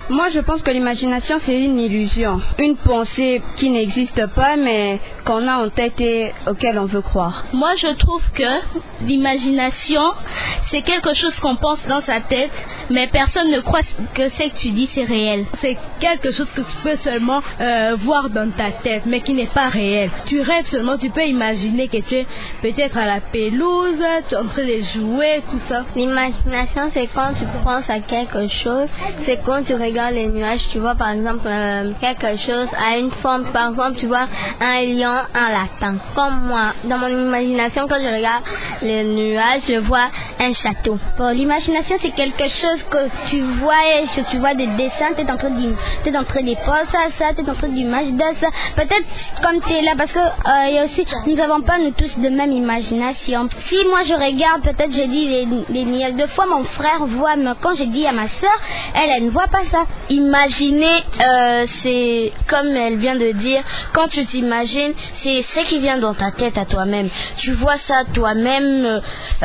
Moi, je pense que l'imagination, c'est une illusion. Une pensée qui n'existe pas, mais qu'on a en tête et auquel on veut croire. Moi, je trouve que l'imagination, c'est quelque chose qu'on pense dans sa tête, mais personne ne croit que ce que tu dis, c'est réel. C'est quelque chose que tu peux seulement voir dans ta tête, mais qui n'est pas réel. Tu rêves seulement, tu peux imaginer que tu es peut-être à la pelouse, tu es en train de jouer, tout ça. L'imagination, c'est quand tu penses à quelque chose, c'est quand tu regardes les nuages, tu vois par exemple quelque chose à une forme, par exemple tu vois un lion, un lapin. Comme moi, dans mon imagination, quand je regarde les nuages, je vois un château. Bon, l'imagination, c'est quelque chose que tu vois, et tu vois des dessins, tu es en train de penser à ça, tu es en train d'imaginer ça. Peut-être comme tu es là, parce que il y a aussi, nous n'avons pas nous tous de même imagination. Si moi je regarde, peut-être je dis les nuages. Deux fois mon frère voit, mais quand je dis à ma soeur, elle ne voit pas ça. Imaginer, c'est comme elle vient de dire, quand tu t'imagines, c'est ce qui vient dans ta tête à toi-même. Tu vois ça toi-même,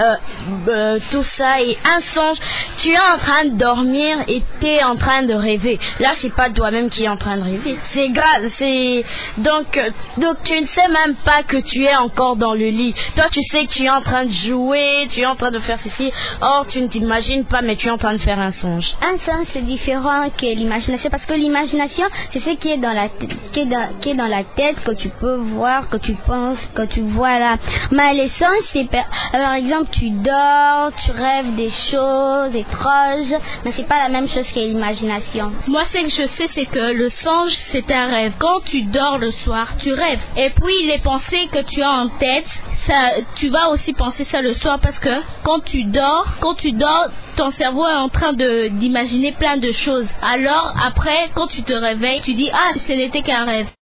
tout ça, et un songe, tu es en train de dormir et tu es en train de rêver. Là, c'est pas toi-même qui est en train de rêver. C'est grave, donc tu ne sais même pas que tu es encore dans le lit. Toi, tu sais que tu es en train de jouer, tu es en train de faire ceci. Or, tu ne t'imagines pas, mais tu es en train de faire un songe. Un songe, c'est différent que l'imagination, parce que l'imagination, c'est ce qui est dans la tête, qui est dans la tête, que tu peux voir, que tu penses, que tu vois là. Mais les songes, c'est par exemple, tu dors, tu rêves des choses étranges, mais c'est pas la même chose que l'imagination. Moi, ce que je sais, c'est que le songe, c'est un rêve. Quand tu dors le soir, tu rêves. Et puis, les pensées que tu as en tête, ça, tu vas aussi penser ça le soir, parce que quand tu dors, ton cerveau est en train d'imaginer plein de choses. Alors, après, quand tu te réveilles, tu dis, ah, ce n'était qu'un rêve.